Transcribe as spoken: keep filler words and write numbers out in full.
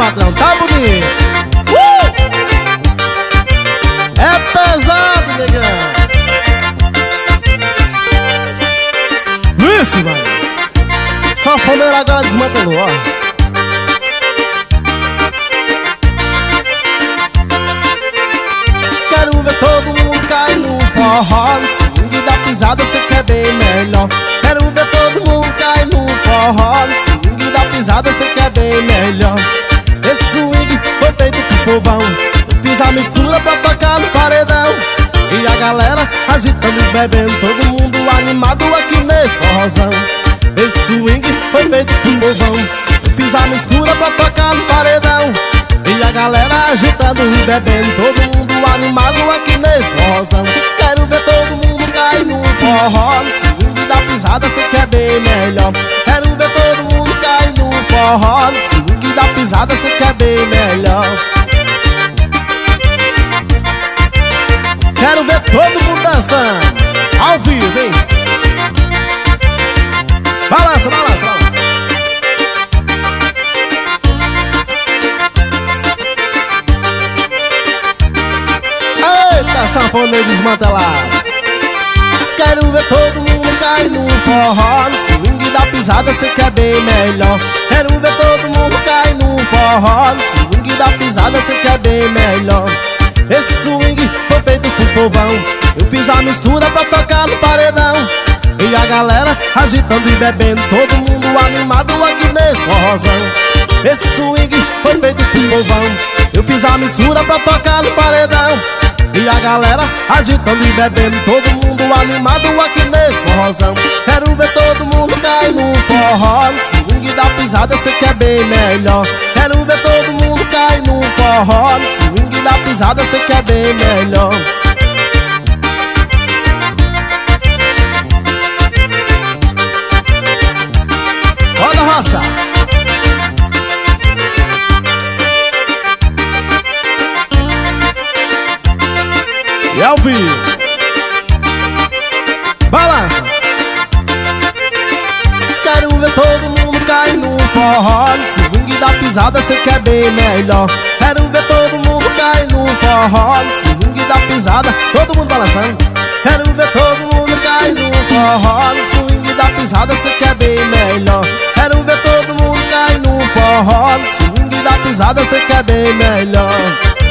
patrão, tá bonito. uh! É pesado, negão. Vixe, mano. Sanfoneiro agora desmantelou, ó. Quero ver todo mundo cair no forró. No swing da pisada cê quer bem melhor. Quero ver todo mundo cair no forró. No swing da pisada cê quer bem melhor. Esse swing foi feito pro povão. Eu fiz a mistura pra tocar no paredão. E a galera agitando e bebendo, todo mundo animado aqui nesse forrozão. Esse swing foi feito pro povão. Eu fiz a mistura pra tocar no paredão. E a galera agitando e bebendo, todo mundo animado aqui nesse forrozão. Quero ver todo mundo cair no forró. No swing da pisada cê quer bem melhor. Quero ver todo mundo cair no forró. No swing da pisada cê quer bem melhor. Quero ver todo mundo dançando ao vivo, hein? Balança, balança, balança. Eita, sanfoneiro desmantelado. Quero ver todo mundo cair no forró. No swing da pisada cê quer bem melhor. Quero ver todo mundo cair no forró. No swing da pisada cê quer bem melhor. Esse swing foi feito pro povão. Eu fiz a mistura pra tocar no paredão. E a galera agitando e bebendo, todo mundo animado aqui nesse forrozão. Esse swing foi feito pro povão. Eu fiz a mistura pra tocar no paredão. E a galera agitando e bebendo, todo mundo animado aqui nesse forrozão. Quero ver todo mundo cair no forró. No swing da pisada cê quer bem melhor. Quero ver todo mundo cair no forró. No swing da pisada cê quer bem melhor. Roda a roça. E ao vivo. Balança. Quero ver todo mundo cair no forró. No swing da pisada cê quer bem melhor. Quero ver todo mundo cair no forró. No swing da pisada, todo mundo balançando. Quero ver todo mundo cair no forró. No swing da pisada cê quer bem melhor. Quero ver todo mundo cair no forró. No swing da pisada cê quer bem melhor.